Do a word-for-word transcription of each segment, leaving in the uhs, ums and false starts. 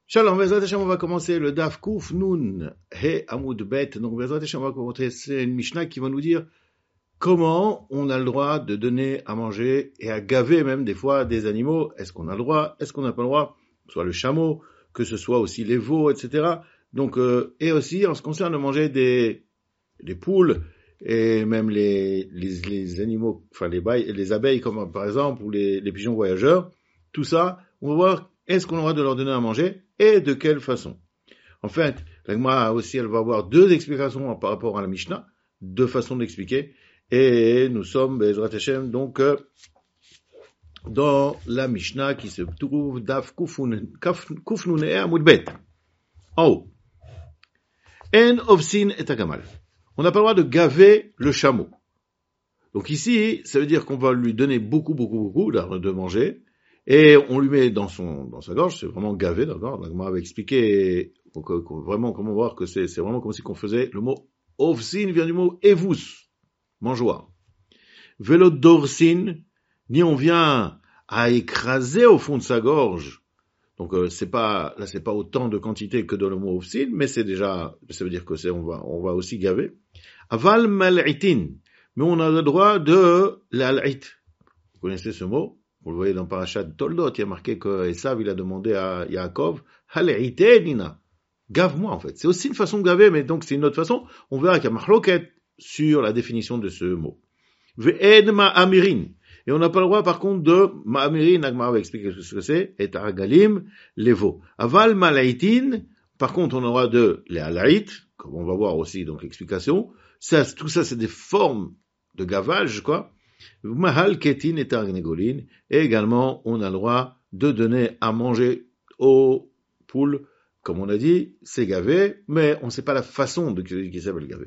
Shalom, Bezrat Hashem, on va commencer le Daf Kuf Nun He Amud Bet. Donc, Bezrat Hashem, on va commencer une Mishnah qui va nous dire comment on a le droit de donner à manger et à gaver même des fois des animaux. Est-ce qu'on a le droit? Est-ce qu'on n'a pas le droit? Que ce soit le chameau, que ce soit aussi les veaux, et cetera. Donc, euh, et aussi en ce qui concerne manger des, des poules et même les, les, les animaux, enfin les, bailles, les abeilles comme par exemple, ou les, les pigeons voyageurs. Tout ça, on va voir est-ce qu'on a le droit de leur donner à manger et de quelle façon. En fait, la Gemara aussi, elle va avoir deux explications par rapport à la Mishnah, deux façons d'expliquer, et nous sommes, Bezrat Hashem, donc, euh, dans la Mishnah qui se trouve Daf Kufnun et Amud Bet. En haut. En Ovsin et Agamal. On n'a pas le droit de gaver le chameau. Donc ici, ça veut dire qu'on va lui donner beaucoup, beaucoup, beaucoup de manger, et on lui met dans son, dans sa gorge, c'est vraiment gavé, d'accord? La Gemara avait expliqué, donc, euh, vraiment, comment voir que c'est, c'est vraiment comme si qu'on faisait, le mot ovsin vient du mot evus, mangeoire. Velodorsin, ni on vient à écraser au fond de sa gorge. Donc, euh, c'est pas, là, c'est pas autant de quantité que dans le mot ovsin, mais c'est déjà, ça veut dire que c'est, on va, on va aussi gaver. Aval mal'itin, mais on a le droit de l'al'it. Vous connaissez ce mot? Vous le voyez dans Parashat Toldot, il y a marqué que Esav, il a demandé à Yaakov, Hal'ite nina. Gave-moi, en fait. C'est aussi une façon de gaver, mais donc c'est une autre façon. On verra qu'il y a machloket sur la définition de ce mot. Ve'ed ma'amirin. Et on n'a pas le droit, par contre, de ma'amirin, Agmara va expliquer ce que c'est, et argalim, les veaux. Aval malaitin, par contre, on aura de les halait, comme on va voir aussi, donc l'explication. Ça, tout ça, c'est des formes de gavage, quoi. Mahal ketin et tarnegolin, et également on a le droit de donner à manger aux poules, comme on a dit, c'est gavé, mais on ne sait pas la façon de qui s'appelle gavé.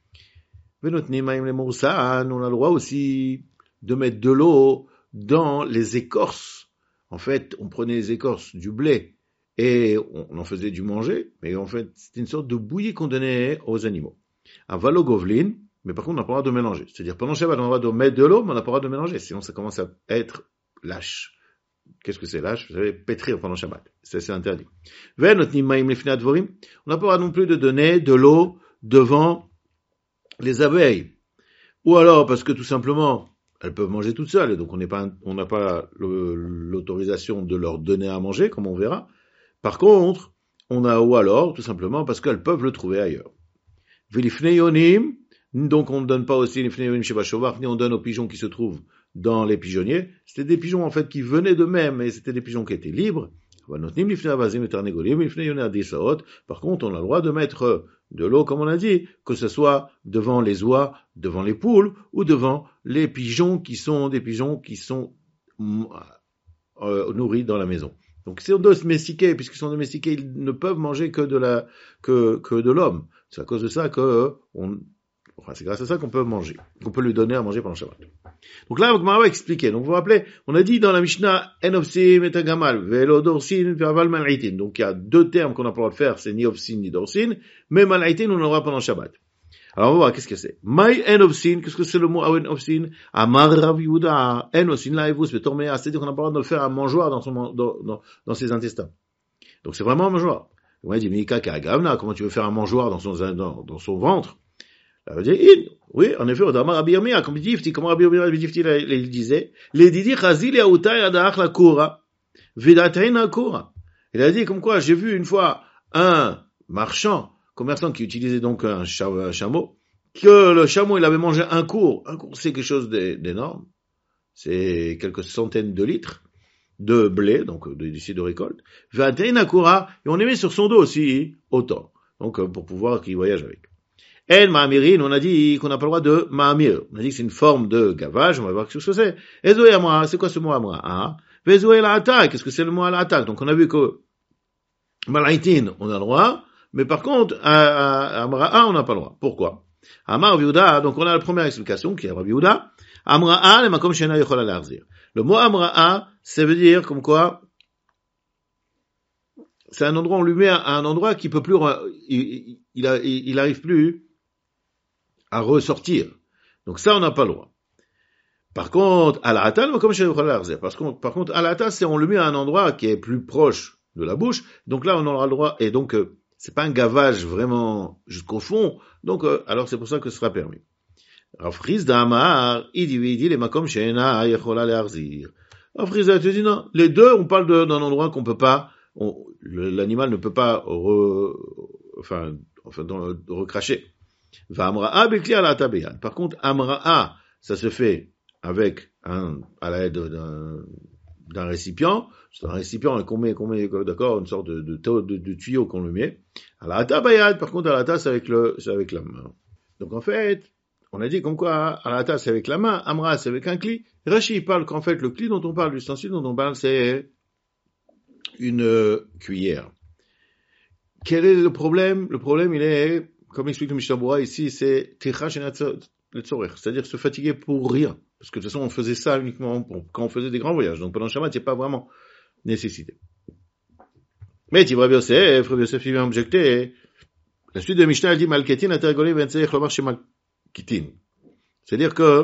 Venotnimaim le moursan, on a le droit aussi de mettre de l'eau dans les écorces. En fait, on prenait les écorces du blé et on en faisait du manger, mais en fait, c'était une sorte de bouillie qu'on donnait aux animaux. Un valogovlin, mais par contre, on n'a pas le droit de mélanger. C'est-à-dire, pendant Shabbat, on a le droit de mettre de l'eau, mais on n'a pas le droit de mélanger. Sinon, ça commence à être lâche. Qu'est-ce que c'est lâche? Vous savez, pétrir pendant Shabbat. Ça, c'est interdit. On n'a pas le droit non plus de donner de l'eau devant les abeilles. Ou alors, parce que tout simplement, elles peuvent manger toutes seules, et donc on n'est pas, on n'a pas le, l'autorisation de leur donner à manger, comme on verra. Par contre, on a, ou alors, tout simplement, parce qu'elles peuvent le trouver ailleurs. Velifneyonim, donc on ne donne pas aussi les fnéonim chez Bachovach, ni on donne aux pigeons qui se trouvent dans les pigeonniers. C'était des pigeons en fait qui venaient d'eux-mêmes, et c'était des pigeons qui étaient libres. Par contre, on a le droit de mettre de l'eau, comme on a dit, que ce soit devant les oies, devant les poules, ou devant les pigeons qui sont des pigeons qui sont euh, nourris dans la maison. Donc, si on doit se domestiquer, puisqu'ils sont domestiqués, ils ne peuvent manger que de la, que, que de l'homme. C'est à cause de ça que on, Enfin, c'est grâce à ça qu'on peut manger, qu'on peut lui donner à manger pendant Shabbat. Donc là, Gemara va expliquer. Donc vous vous rappelez, on a dit dans la Mishnah, en ovsin et agamal, velo dorsin, aval malaitin. Donc il y a deux termes qu'on n'a pas le droit de faire, c'est ni ovsin ni dorsin, mais malaitin on l'aura pendant Shabbat. Alors on va voir qu'est-ce que c'est. Mai en ovsin, qu'est-ce que c'est le mot en ovsin? Amar Rav Yehuda, en ovsin laivus betormea, c'est-à-dire qu'on n'a pas le droit de le faire à mangeoire dans son, dans, dans, dans ses intestins. Donc c'est vraiment un mangeoire. On a dit, Mika Kagavna, comment tu veux faire un mangeoire dans son, dans, dans son ventre? Ça veut dire, oui, en effet, Odamar Rabbi Yirmiyah, comme dit, comment Rabbi Yirmiyah il disait, les didi chazil et aoutai adach la kura, vidatain la kura. Il a dit, comme quoi, j'ai vu une fois un marchand, commerçant qui utilisait donc un chameau, que le chameau, il avait mangé un cours. Un cours, c'est quelque chose d'énorme. C'est quelques centaines de litres de blé, donc d'ici de récolte. Vidatain la kura, et on les met sur son dos aussi, autant. Donc, pour pouvoir qu'il voyage avec. El ma'amirin, on a dit qu'on n'a pas le droit de ma'amir. On a dit que c'est une forme de gavage, on va voir ce que c'est. Ezoé amra, c'est quoi ce mot amra? Ah. Vezoé la'ata, qu'est-ce que c'est le mot la'ata? Donc on a vu que malaitin, on a le droit, mais par contre, amra'a, on n'a pas le droit. Pourquoi? Amar viuda, donc on a la première explication qui est Rabbi Yehuda. Amra'a, le makom shena yochol alarzir. Le mot amra'a, ça veut dire comme quoi, c'est un endroit, on lui met à un endroit qui peut plus, il, il, il, il arrive plus à ressortir. Donc ça, on n'a pas le droit. Par contre, à la hatal, comme chez le parce que, par contre, à la hatal, c'est on le met à un endroit qui est plus proche de la bouche. Donc là, on aura le droit, et donc, euh, c'est pas un gavage vraiment jusqu'au fond. Donc, euh, alors c'est pour ça que ce sera permis. Rav Chizda Amar, il dit, il dit, les makom she'ena yechola le'arzir. Rav Chizda te dit non. Les deux, on parle de, d'un endroit qu'on peut pas, on, le, l'animal ne peut pas re, enfin, enfin, dans, recracher. Va amra'a bekli ala tabeyan. Par contre, amra'a, ça se fait avec un, à l'aide d'un, d'un récipient. C'est un récipient qu'on met, qu'on met, d'accord, une sorte de, de, de, de tuyau qu'on le met. À la tabayad, par contre, à la tasse, c'est avec le, c'est avec la main. Donc, en fait, on a dit comme quoi, à la tasse, c'est avec la main, amra, c'est avec un cli. Rashi parle qu'en fait, le cli dont on parle, l'ustensile dont on parle, c'est une euh, cuillère. Quel est le problème? Le problème, il est, comme explique le Mishnah Berurah ici, c'est ticha shenat letzorech, c'est-à-dire se fatiguer pour rien. Parce que de toute façon, on faisait ça uniquement quand on faisait des grands voyages. Donc pendant le Shabbat, il n'y a pas vraiment nécessité. Mais tu Rabbi Yosef, Rabbi Yosef, il vient objecter. La suite de Mishnah, elle dit, Malketin, atergolé, ben tzarech lomar chez Malketin. C'est-à-dire que,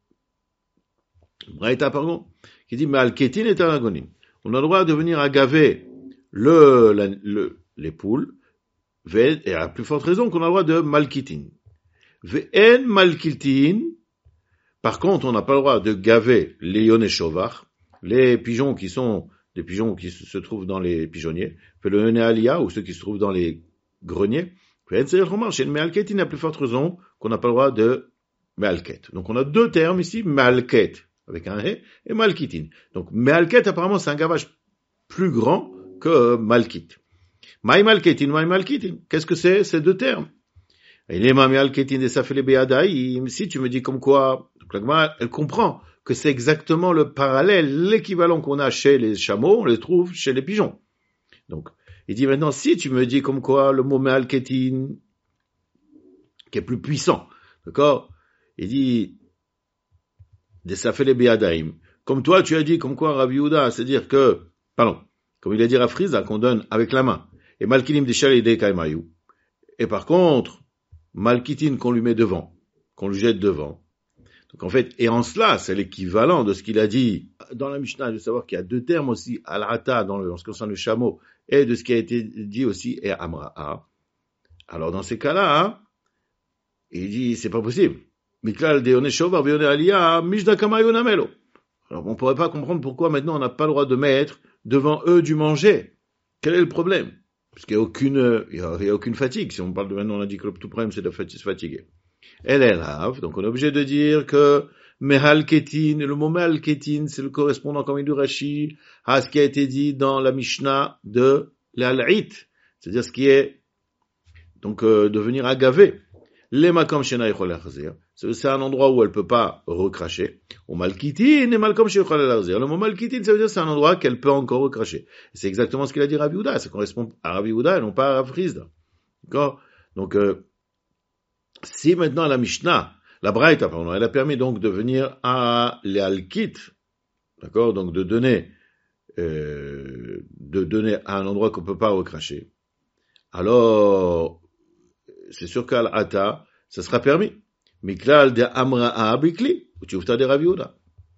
Braïta, pardon, qui dit, Malketin et Taragonim. On a le droit de venir agaver le, la, le, les poules, et à la plus forte raison qu'on a le droit de Malkitin. Ve'en Malkitin. Par contre, on n'a pas le droit de gaver les yoné shovar, les pigeons qui sont des pigeons qui se trouvent dans les pigeonniers, le yoné alia, ou ceux qui se trouvent dans les greniers. Chez le mealket, il n'a plus forte raison qu'on n'a pas le droit de mealket. Donc on a deux termes ici, mealket, avec un he, et malkitin. Donc mealket, apparemment, c'est un gavage plus grand que malkit. Maï malketin, maï malkitin. Qu'est-ce que c'est, ces deux termes? Si tu me dis comme quoi, donc la Gemara, elle comprend que c'est exactement le parallèle, l'équivalent qu'on a chez les chameaux, on le trouve chez les pigeons. Donc, il dit maintenant, si tu me dis comme quoi le mot me'alketin, qui est plus puissant, d'accord? Il dit, des safele be'adaim. Comme toi, tu as dit comme quoi Rabbi Yehuda, c'est-à-dire que, pardon, comme il a dit à Friza, qu'on donne avec la main. Et malkinim de shalidei kaimayu. Et par contre, malkitin qu'on lui met devant, qu'on lui jette devant. Donc en fait, et en cela, c'est l'équivalent de ce qu'il a dit dans la Mishnah, de savoir qu'il y a deux termes aussi, al-hata, dans le, en ce qui concerne le chameau, et de ce qui a été dit aussi, et amra'a. Alors dans ces cas-là, hein, il dit, c'est pas possible. Miklal de yoné shovar, yoné aliyah, mishda kamayu namelo. Alors on pourrait pas comprendre pourquoi maintenant on n'a pas le droit de mettre devant eux du manger. Quel est le problème? Parce qu'il n'y a aucune, il y a, il y a aucune fatigue. Si on parle de maintenant, on a dit que le tout problème, c'est de se fatiguer. Elle est rave. Donc, on est obligé de dire que mehalketin, le mot mehalketin, c'est le correspondant, comme il dit Rashi, à ce qui a été dit dans la Mishnah de l'al'it. C'est-à-dire ce qui est, donc, euh, de venir agaver. Les makom shena yichol lachzir. C'est un endroit où elle peut pas recracher. Ou malkitin et malkom shena yichol lachzir. Le mot malkitin, ça veut dire c'est un endroit qu'elle peut encore recracher. C'est exactement ce qu'il a dit Rabbi Yehuda. Ça correspond à Rabbi Yehuda et non pas à Rav Chizda. D'accord? Donc, euh, si maintenant la Mishnah, la Braïta, pardon, elle a permis donc de venir à l'alkit, d'accord? Donc de donner, euh, de donner à un endroit qu'on peut pas recracher. Alors, c'est sûr qu'à l'ata, ça sera permis. Miklal de amra'a abikli, ou tu ouvres des Rabbi Yehuda.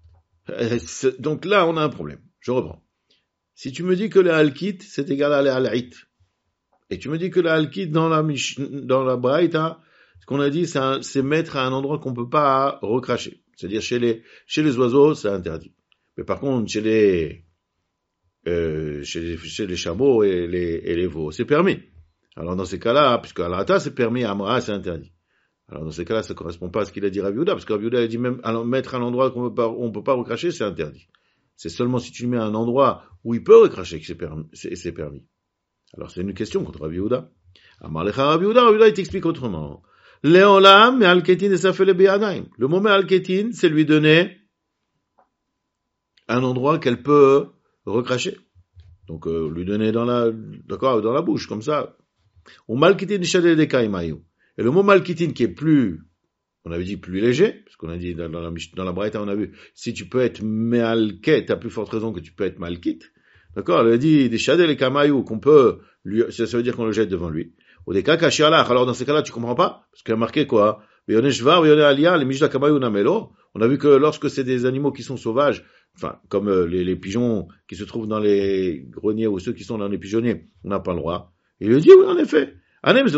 Donc là, on a un problème. Je reprends. Si tu me dis que le halkit, c'est égal à l'al'it, et tu me dis que le halkit dans la Mish, dans la Braïta, ce qu'on a dit, c'est, un, c'est mettre à un endroit qu'on peut pas recracher. C'est-à-dire chez les, chez les oiseaux, c'est interdit. Mais par contre, chez les, euh, chez les, chez les chameaux et les, et les veaux, c'est permis. Alors dans ces cas-là, puisque à l'ata c'est permis, à Amra c'est interdit. Alors dans ces cas-là, ça correspond pas à ce qu'il a dit Rabbi Yehuda, parce que Rabbi Yehuda a dit même alors, mettre à l'endroit qu'on peut pas, on peut pas recracher, c'est interdit. C'est seulement si tu le mets à un endroit où il peut recracher que c'est permis. C'est, c'est permis. Alors c'est une question contre Rabbi Yehuda. Amar lecha Rabbi Yehuda, Rabbi Yehuda il t'explique autrement. Léolam me'alketin et ça fait le be'adaim. Le mot me'alketin, c'est lui donner un endroit qu'elle peut recracher. Donc euh, lui donner dans la, d'accord, dans la bouche comme ça. Ou malkitin shadel de kaimayu. Et le mot malkitin qui est plus, on avait dit plus léger, parce qu'on a dit dans la, dans la Braïta, on a vu, si tu peux être me'alket, t'as plus forte raison que tu peux être malkit. D'accord? Elle a dit des shadel et kaimayu qu'on peut lui, ça, ça veut dire qu'on le jette devant lui. Ou des kaka shialach. Alors dans ces cas-là, tu comprends pas? Parce qu'il y a marqué quoi? On a vu que lorsque c'est des animaux qui sont sauvages, enfin, comme euh, les, les pigeons qui se trouvent dans les greniers ou ceux qui sont dans les pigeonniers, on n'a pas le droit. Il lui dit, oui, en effet. Il a dit,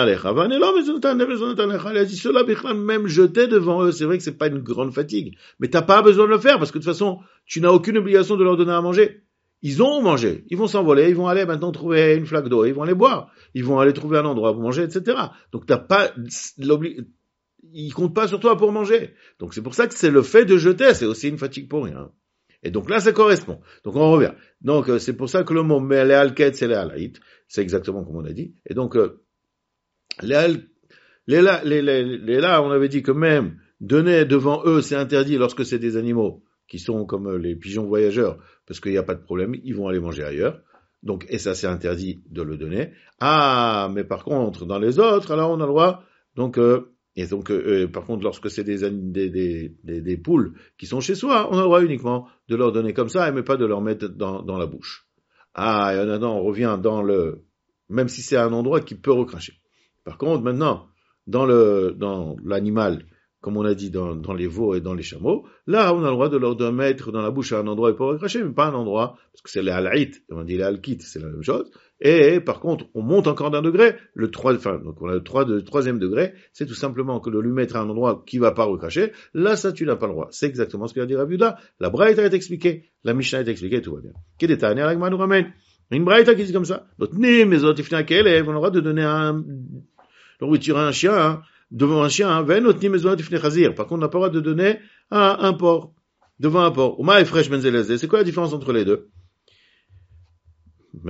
cela, même jeter devant eux, c'est vrai que c'est pas une grande fatigue. Mais t'as pas besoin de le faire, parce que de toute façon, tu n'as aucune obligation de leur donner à manger. Ils ont mangé, ils vont s'envoler, ils vont aller maintenant trouver une flaque d'eau, ils vont aller boire, ils vont aller trouver un endroit pour manger, et cetera. Donc t'as pas l'obligation, ils comptent pas sur toi pour manger. Donc c'est pour ça que c'est le fait de jeter, c'est aussi une fatigue pour rien. Et donc là, ça correspond. Donc on revient. Donc euh, c'est pour ça que le mot les alket, c'est les alaït. C'est exactement comme on a dit. Et donc euh, les, les, là, les, les, les là, on avait dit que même donner devant eux, c'est interdit lorsque c'est des animaux qui sont comme euh, les pigeons voyageurs, parce qu'il n'y a pas de problème, ils vont aller manger ailleurs. Donc et ça, c'est interdit de le donner. Ah, mais par contre, dans les autres, alors on a le droit. Donc euh, Et donc, euh, par contre, lorsque c'est des, des, des, des, des poules qui sont chez soi, on a le droit uniquement de leur donner comme ça, mais pas de leur mettre dans, dans la bouche. Ah, et maintenant, on revient dans le, même si c'est un endroit qui peut recracher. Par contre, maintenant, dans le, dans l'animal, comme on a dit dans, dans les veaux et dans les chameaux, là, on a le droit de leur de mettre dans la bouche à un endroit où ils peuvent recracher, mais pas un endroit, parce que c'est les alaït, on dit les alkit, c'est la même chose. Et par contre, on monte encore d'un degré, le trois, enfin, donc on a le trois de, troisième degré, c'est tout simplement que de lui mettre à un endroit qui va pas recracher, là, ça, tu n'as pas le droit. C'est exactement ce qu'il a dit Rabbi Yehuda. La Braïta est expliquée, la Mishnah est expliquée, tout va bien. Qu'est-ce que t'as, Agma nous ramène? Une Braïta qui dit comme ça. Notre nez, mes autres, on a le droit de donner un, donc, tu un chien, hein, devant un chien, hein, notre nez, mes autres, chazir. Par contre, on n'a pas le droit de donner à un porc, devant un porc. Uma et fresh benzelezé. C'est quoi la différence entre les deux? Le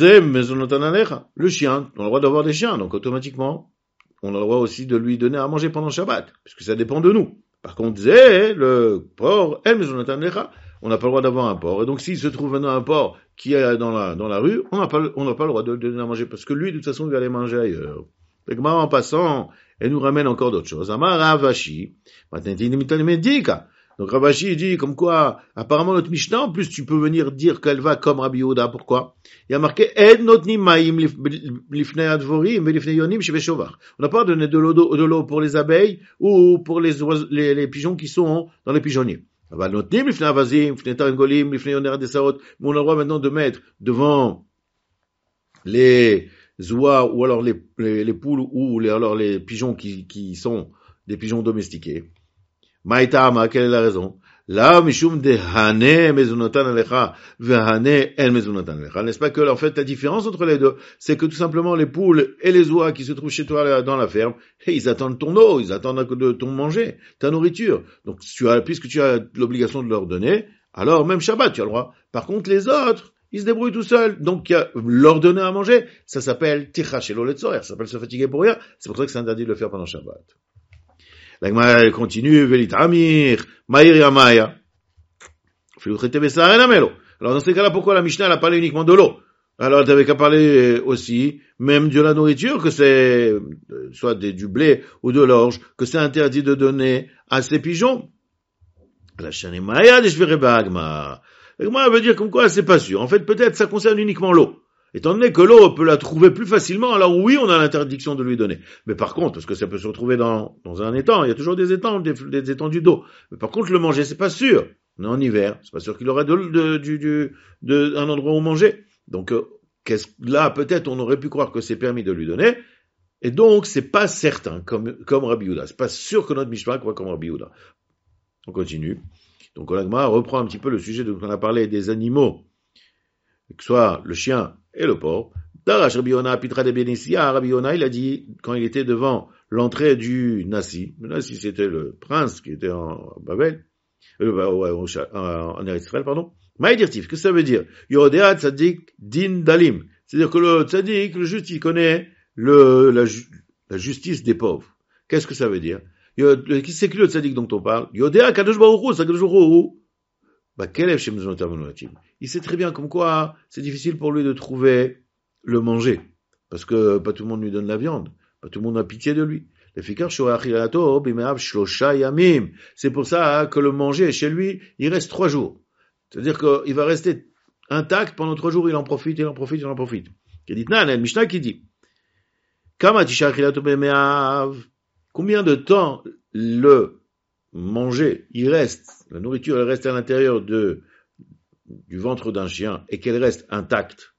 chien, on a le droit d'avoir des chiens, donc automatiquement, on a le droit aussi de lui donner à manger pendant Shabbat, puisque ça dépend de nous. Par contre, zé, le porc, on n'a pas le droit d'avoir un porc. Et donc, s'il se trouve maintenant un porc qui est dans la, dans la rue, on n'a pas, on n'a pas le droit de le donner à manger, parce que lui, de toute façon, il va aller manger ailleurs. Et en passant, elle nous ramène encore d'autres choses. Amar Ravashi, donc Ravashi dit comme quoi, apparemment notre Mishnah, en plus tu peux venir dire qu'elle va comme Rabbi Yehuda. Pourquoi? Il y a marqué Ed notnim maim lifnei advorim velifnei yonim sheveshovar. On n'a pas donné de l'eau, de l'eau pour les abeilles ou pour les, les, les pigeons qui sont dans les pigeonniers. Mais on a le droit maintenant de mettre devant les oies ou alors les, les, les poules ou les, alors les pigeons qui, qui sont des pigeons domestiqués. Maïtama, quelle est la raison? Là, mishum de hane mezunotan alecha, vehane el mezunotan alecha. N'est-ce pas que, en fait, la différence entre les deux, c'est que tout simplement les poules et les oies qui se trouvent chez toi dans la ferme, hey, ils attendent ton eau, ils attendent de ton manger, ta nourriture. Donc, tu as, puisque tu as l'obligation de leur donner, alors même Shabbat, tu as le droit. Par contre, les autres, ils se débrouillent tout seuls. Donc, il y a leur donner à manger, ça s'appelle tichachelo letzorer, ça s'appelle se fatiguer pour rien. C'est pour ça que c'est interdit de le faire pendant Shabbat. La Gemara continue, Velitamir, Maïr Yamaya. Alors dans ces cas-là, pourquoi la Mishnah n'a parlé uniquement de l'eau? Alors elle t'avait qu'à parler aussi, même de la nourriture, que c'est, soit des, du blé ou de l'orge, que c'est interdit de donner à ces pigeons. La Shanemaya de Shverebagma. La Gemara veut dire comme quoi c'est pas sûr. En fait, peut-être ça concerne uniquement l'eau. Étant donné que l'eau, on peut la trouver plus facilement, alors oui, on a l'interdiction de lui donner. Mais par contre, parce que ça peut se retrouver dans, dans un étang, il y a toujours des étangs, des, des étendues d'eau. Mais par contre, le manger, c'est pas sûr. On est en hiver, c'est pas sûr qu'il aurait de, de, du, du, de, un endroit où manger. Donc, euh, qu'est-ce, là, peut-être, on aurait pu croire que c'est permis de lui donner. Et donc, c'est pas certain, comme, comme Rabbi Yehuda. C'est pas sûr que notre Mishnah croit comme Rabbi Yehuda. On continue. Donc, Olagma reprend un petit peu le sujet dont on a parlé des animaux. Que ce soit le chien et le porc. Darash Rabbi Yona, Pitra de Benissia, Rabbi Yona, il a dit, quand il était devant l'entrée du Nassi, le Nassi c'était le prince qui était en Babel, euh, ouais, en Eretz Israël, pardon. Maïdirtif, qu'est-ce que ça veut dire? Yodea Tzadik Din Dalim. C'est-à-dire que le Tzadik, le juste, il connaît le, la, la justice des pauvres. Qu'est-ce que ça veut dire? C'est qui le Tzadik dont on parle? Yodea Kadosh Baruch Hu, Kadosh Baruch Hu. Bah, il sait très bien comme quoi c'est difficile pour lui de trouver le manger. Parce que pas tout le monde lui donne la viande. Pas tout le monde a pitié de lui. C'est pour ça que le manger chez lui, il reste trois jours. C'est-à-dire qu'il va rester intact pendant trois jours, il en profite, il en profite, il en profite. Il dit, non, il y a une Mishnah qui dit, combien de temps le mangé, il reste, la nourriture elle reste à l'intérieur de, du ventre d'un chien et qu'elle reste intacte,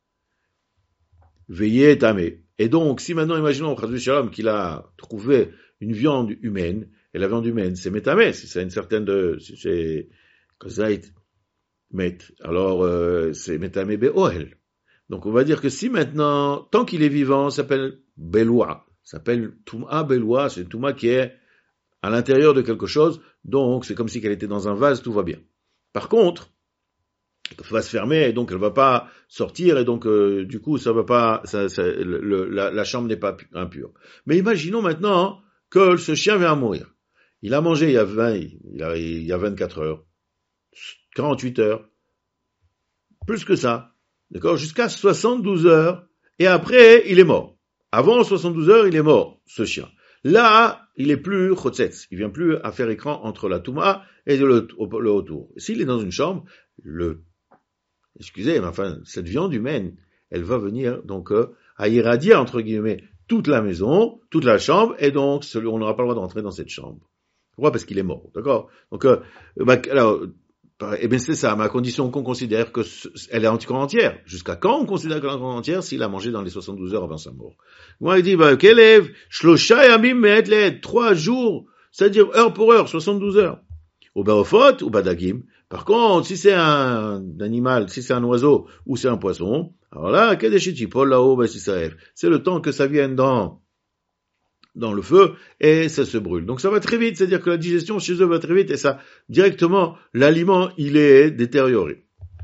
veillez tamé. Et donc, si maintenant, imaginons, Chazou Shalom, qu'il a trouvé une viande humaine, et la viande humaine, c'est métamé, si c'est une certaine de, si c'est, kozait, met, alors, euh, c'est métamé be'ohel. Donc, on va dire que si maintenant, tant qu'il est vivant, ça s'appelle beloua, ça s'appelle touma beloua, c'est une touma qui est à l'intérieur de quelque chose, donc c'est comme si elle était dans un vase, tout va bien. Par contre, elle va se fermer et donc elle va pas sortir et donc euh, du coup ça va pas, ça, ça, le, la, la chambre n'est pas impure. Mais imaginons maintenant que ce chien vient à mourir. Il a mangé il y a vingt, il, a, il y a vingt-quatre heures, quarante-huit heures, plus que ça, d'accord, jusqu'à soixante-douze heures et après il est mort. Avant soixante-douze heures il est mort ce chien. Là, il est plus chotzetz, il vient plus à faire écran entre la touma et le, le, le autour. S'il est dans une chambre, le, excusez, mais enfin, cette viande humaine, elle va venir, donc, euh, à irradier, entre guillemets, toute la maison, toute la chambre, et donc, on n'aura pas le droit d'entrer dans cette chambre. Pourquoi? Parce qu'il est mort, d'accord? Donc, euh, bah, alors, eh bien, c'est ça, ma condition qu'on considère que elle est encore entière. Jusqu'à quand on considère qu'elle est encore entière s'il a mangé dans les soixante-douze heures avant sa mort? Moi, il dit, bah, qu'élève, shlosha yamim me'et le'et, trois jours, c'est-à-dire heure pour heure, soixante-douze heures. Ou barofot, ou badagim. Par contre, si c'est un animal, si c'est un oiseau, ou c'est un poisson, alors là, kedeshitipol là-haut, bah, si ça est, c'est le temps que ça vienne dans, dans le feu, et ça se brûle. Donc ça va très vite, c'est-à-dire que la digestion chez eux va très vite, et ça, directement, l'aliment, il est détérioré.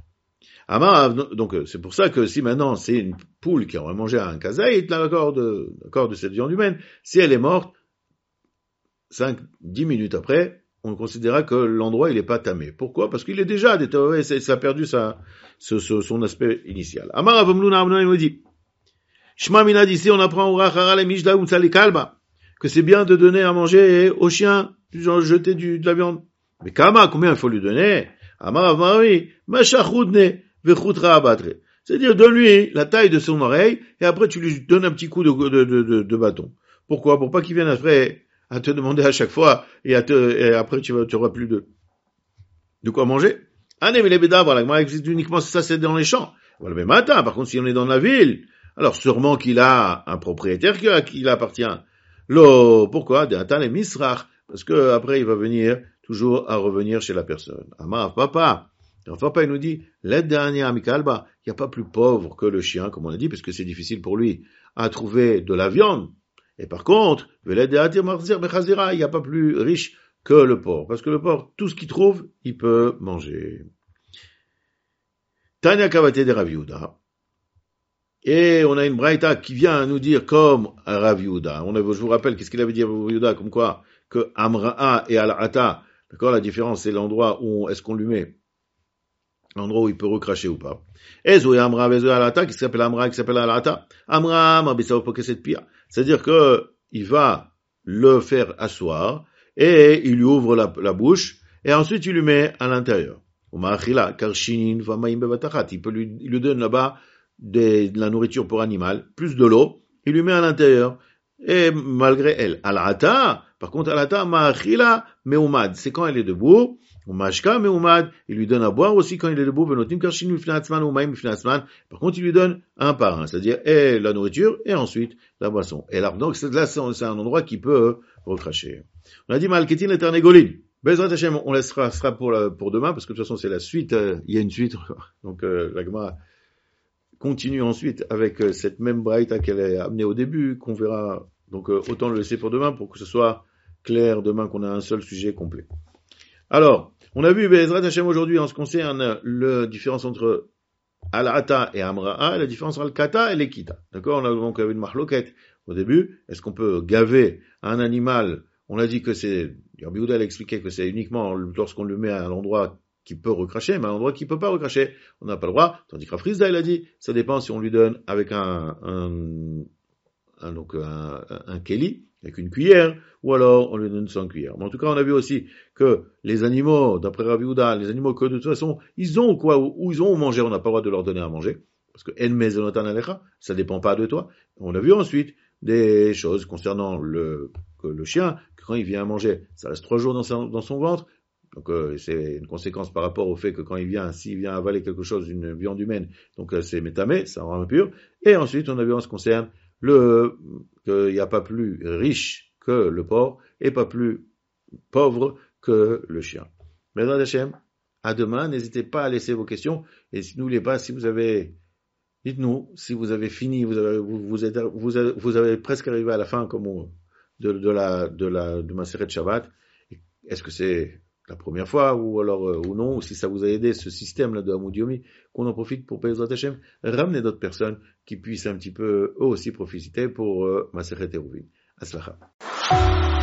Amar, donc c'est pour ça que si maintenant c'est une poule qui aurait mangé un kazaït, l'accord de, l'accord de cette viande humaine, si elle est morte, cinq, dix minutes après, on considérera que l'endroit il est pas tamé. Pourquoi? Parce qu'il est déjà détérioré, ça a perdu sa, ce, ce, son aspect initial. Amar avamluna amna il nous dit, Shma mina d'ici on apprend au rachara le mishda umtsali kalba, que c'est bien de donner à manger aux chiens, genre jeter du, de la viande. Mais kama, combien il faut lui donner? Amar avamari, mashachudne, c'est-à-dire, donne-lui la taille de son oreille, et après tu lui donnes un petit coup de, de, de, de, de bâton. Pourquoi? Pour pas qu'il vienne après à te demander à chaque fois, et, à te, et après tu n'auras plus de, de quoi manger. Ah, mais les bédas, voilà, moi, existe uniquement ça, c'est dans les champs. Voilà, mais matin, par contre, si on est dans la ville, alors sûrement qu'il a un propriétaire qui, à qui il appartient. Lo, pourquoi? D'atan et misrach, parce que après il va venir toujours à revenir chez la personne. Amar, papa. Alors, papa, il nous dit, l'aide dernière amikalba, il n'y a pas plus pauvre que le chien, comme on a dit, parce que c'est difficile pour lui à trouver de la viande. Et par contre, l'aide dernière il n'y a pas plus riche que le porc. Parce que le porc, tout ce qu'il trouve, il peut manger. Tanya Kavate de Rav Yehuda. Et on a une braïta qui vient nous dire comme Rav Yehuda. On a, je vous rappelle, qu'est-ce qu'il avait dit à Rav Yehuda, comme quoi, que Amra'a et Al-Ata, d'accord, la différence, c'est l'endroit où est-ce qu'on lui met l'endroit où il peut recracher ou pas. Ezo et Amra, Ezo et Alata, qui s'appelle Amra, qui s'appelle Alata. Amra, Mabisa, Pokeset Pia. C'est-à-dire que, il va le faire asseoir, et il lui ouvre la, la bouche, et ensuite il lui met à l'intérieur. Umachila, Karshinin, Vamaim Bevatachat. Il peut lui, il lui donne là-bas de, de la nourriture pour animal, plus de l'eau, il lui met à l'intérieur. Et malgré elle, Alata, par contre, Alata, Ma'achila, Meumad. C'est quand elle est debout, Mashka meumad, il lui donne à boire aussi quand il est debout, venotim karshin mifnatzman ou maim mifnatzman. Par contre, il lui donne un par un, c'est-à-dire et la nourriture et ensuite la boisson. Et là, donc là, c'est un endroit qui peut recracher. On a dit malketin et ternégolin. Bezrat Hashem, on laissera sera pour la, pour demain parce que de toute façon c'est la suite. Euh, il y a une suite. Donc euh, la Gemara continue ensuite avec euh, cette même braïta qu'elle a amenée au début, qu'on verra. Donc euh, autant le laisser pour demain pour que ce soit clair demain qu'on a un seul sujet complet. Alors, on a vu Bezrat Hashem aujourd'hui en ce qui concerne la différence entre Al-Ata et Amra'a, et la différence entre Al-Kata et l'Ekita. D'accord? On a donc une marloquette au début. Est-ce qu'on peut gaver un animal? On a dit que c'est, Rabbi Yehuda a expliqué que c'est uniquement lorsqu'on le met à un endroit qui peut recracher, mais à un endroit qui peut pas recracher, on n'a pas le droit. Tandis que Rafrizda, il a dit, ça dépend si on lui donne avec un, un, un donc un, un, un keli, avec une cuillère, ou alors on lui donne sans cuillère. Mais en tout cas, on a vu aussi que les animaux, d'après Rabbi Yehuda, les animaux que de toute façon, ils ont quoi, ou ils ont mangé, on n'a pas le droit de leur donner à manger, parce que en mezonotan alecha, ça dépend pas de toi. On a vu ensuite des choses concernant le que le chien, que quand il vient à manger, ça reste trois jours dans, sa, dans son ventre. Donc euh, c'est une conséquence par rapport au fait que quand il vient, s'il vient avaler quelque chose, une viande humaine, donc euh, c'est métamé, ça rend impur. Et ensuite, on a vu en ce qui concerne le qu'il n'y a pas plus riche que le porc et pas plus pauvre que le chien. Bézrat Hashem, à demain, n'hésitez pas à laisser vos questions et n'oubliez pas, si vous avez, dites-nous, si vous avez fini, vous avez, vous, vous, êtes, vous, avez, vous avez presque arrivé à la fin comme on, de, de la de la de Maseret Shabbat. Est-ce que c'est la première fois ou alors euh, ou non, ou si ça vous a aidé ce système là de Hamoud Yomi, qu'on en profite pour Bézrat Hashem, ramener d'autres personnes qui puissent un petit peu eux aussi profiter pour euh, Maseret Eruvin. Aslacha.